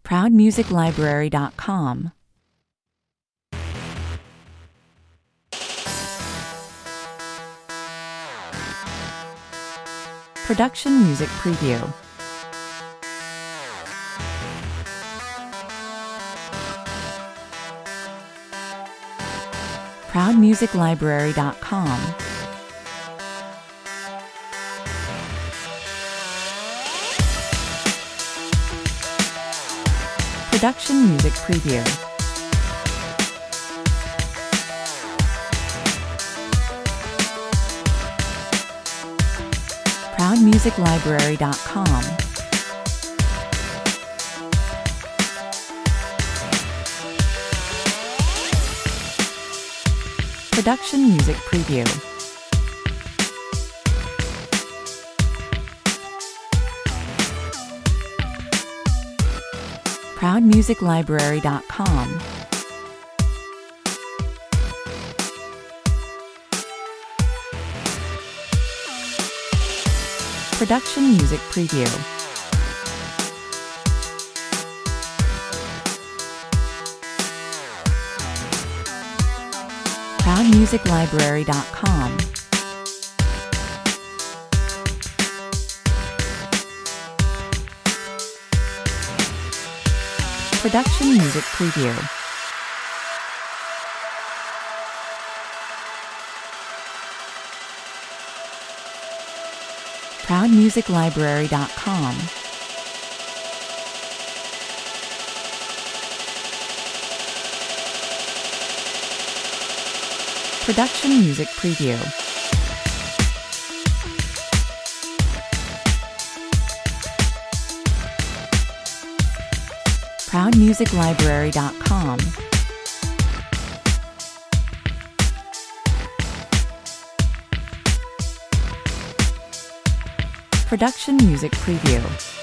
ProudMusicLibrary.com. Production Music Preview. ProudMusicLibrary.com. Production Music Preview. ProudMusicLibrary.com. Production Music Preview. ProudMusicLibrary.com. Production Music Preview. ProudMusicLibrary.com. Production Music Preview. ProudMusicLibrary.com. Production Music Preview. ProudMusicLibrary.com. Production Music Preview.